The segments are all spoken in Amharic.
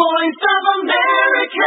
voice of America.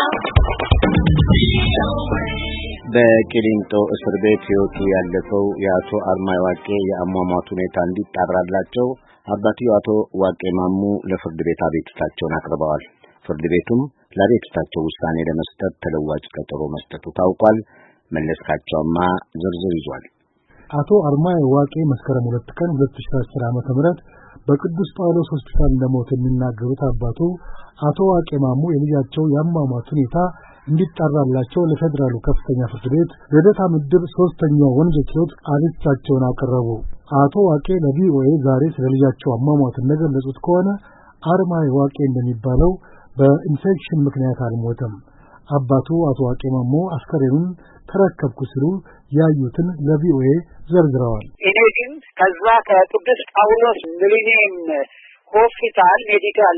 በቂሊንጦ እስር ቤት ሕይወቱ ያለፈው የአቶ አርማይ ዋቄ የአሟሟት ሁኔታ እንዲጣራላቸው አባትየው አቶ ዋቄ ማሙ ለፍርድ ቤት አቤቱታቸውን አቅርበዋል። ፍርድ ቤቱም ለአቤቱታቸው ውሳኔ ለመስጠት ተለዋጭ ቀጠሮ መስጠቱ ታውቋል። መለስካቸውማ ዝርዝር ይዟል። አቶ አርማይ ዋቄ መስከረም 2 ቀን 2010 ዓ.ም በቅዱስ ጳውሎስ ሆስፒታል እንደሞቱ የሚናገሩት አባቱ አቶ ዋቄ ማሙ የልጃቸው የአሟሟት ሁኔታ እንዲጣራላቸው ለፌደራሉ ከፍተኛ ፍርድ ቤት ልደታ ምድብ 3ኛው ወንጀል ችሎት አቤቱታቸውን አቀረቡ። አቶ ዋቄ ለቪኦኤ ዛሬ ስለ ልጃቸው አሟሟት እንደገለጹት ከሆነ አርማይ ዋቄ እንደሚባለው በኢንፌክሽን ምክንያት አልሞተም። አባቱ አቶ ዋቄ ማሙ አስከሬኑን ተረከብኩ ሲሉ ያዩትን ለቪኦኤ ዘርዝረዋል። እኔ ግን ከዛ ከቅዱስ ጳውሎስ ሚሊኒየም ሆስፒታል ሜዲካል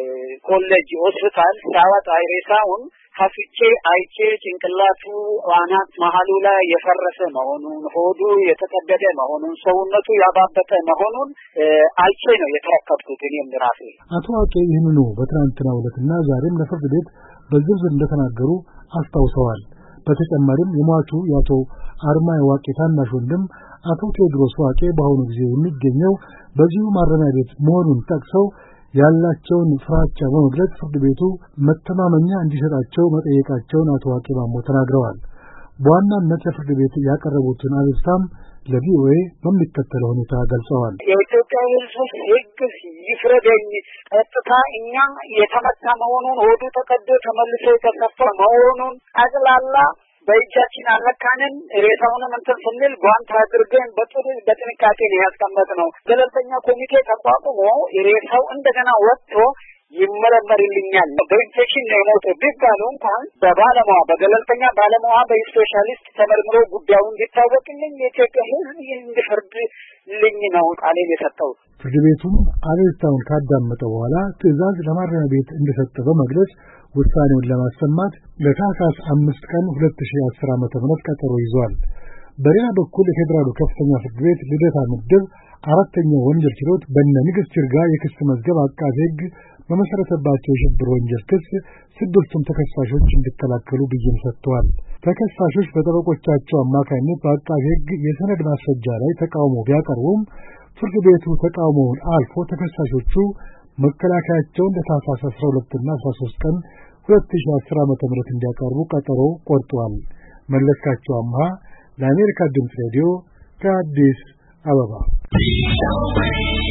ኮሌጅ ሆስፒታል ሲያወጣ ሬሳውን ከፍቼ አይቼ ጭንቅላቱ አናት መሃሉ ላይ የፈረሰ መሆኑን፣ ሆዱ የተቀደደ መሆኑን፣ ሰውነቱ ያባበጠ መሆኑን አይቼ ነው የተረከብኩት እኔም ራሴ። አቶ ዋቄ ይህንኑ በትናንትናው ዕለትና ዛሬም ለፍርድ ቤት በዝርዝር እንደተናገሩ አስታውሰዋል። በተጨማሪም የሟቹ የአቶ አርማይ ዋቄ ታናሽ ወንድም አቶ ቴዎድሮስ ዋቄ በአሁኑ ጊዜ የሚገኘው በዚሁ ማረሚያ ቤት መሆኑን ጠቅሰው ያላቸውን ፍራቻ በመግለጽ ፍርድ ቤቱ መተማመኛ እንዲሰጣቸው መጠየቃቸውን አቶ ዋቄ ማሙ ተናግረዋል። በዋናነት ለፍርድ ቤት ያቀረቡትን አቤቱታም ለቪኦኤ በሚከተለው ሁኔታ ገልጸዋል። የኢትዮጵያ ሕዝብ ሕግ ይፍረደኝ፣ ቀጥታ እኛ የተመታ መሆኑን ሆዱ ተቀዶ ተመልሶ የተሰፋ መሆኑን ጠቅላላ በእጃችን አለካንን ሬሳውንም እንትን ስንል ጓንት አድርገን በጥንቃቄ ነው ያስቀመጥነው። ገለልተኛ ኮሚቴ ተቋቁሞ ሬሳው እንደገና ወጥቶ ይመረመርልኛል በኢንፌክሽን ነው የሞተው ቢባሉ እንኳን በገለልተኛ ባለሙያ በስፔሻሊስት ተመርምሮ ጉዳዩ እንዲታወቅልኝ የኢትዮጵያ ሕዝብ እንዲፈርድልኝ ነው ቃሌን የሰጠው። ፍርድ ቤቱም አቤቱታውን ካዳመጠ በኋላ ትዕዛዝ ለማረሚያ ቤት እንደሰጠ በመግለጽ ውሳኔውን ለማሰማት ለታህሳስ 5 ቀን 2010 ዓ.ም ቀጠሮ ይዟል። በሌላ በኩል የፌደራሉ ከፍተኛ ፍርድ ቤት ልደታ ምድብ 4ኛው ወንጀል ችሎት በእነ ንግሥት ይርጋ የክስ መዝገብ አቃቤ ሕግ በመሰረተባቸው የሽብር ወንጀል ክስ 6ቱም ተከሳሾች እንዲከላከሉ ብይን ሰጥተዋል። ተከሳሾች በጠበቆቻቸው አማካኝነት በአቃቤ ሕግ የሰነድ ማስረጃ ላይ ተቃውሞ ቢያቀርቡም ፍርድ ቤቱ ተቃውሞውን አልፎ ተከሳሾቹ መከላከያቸውን ለታህሳስ 12 እና 13 ቀን 2010 ዓ.ም እንዲያቀርቡ ቀጠሮ ቆርጧል። መለስካቸው አምሃ ለአሜሪካ ድምፅ ሬዲዮ ከአዲስ አበባ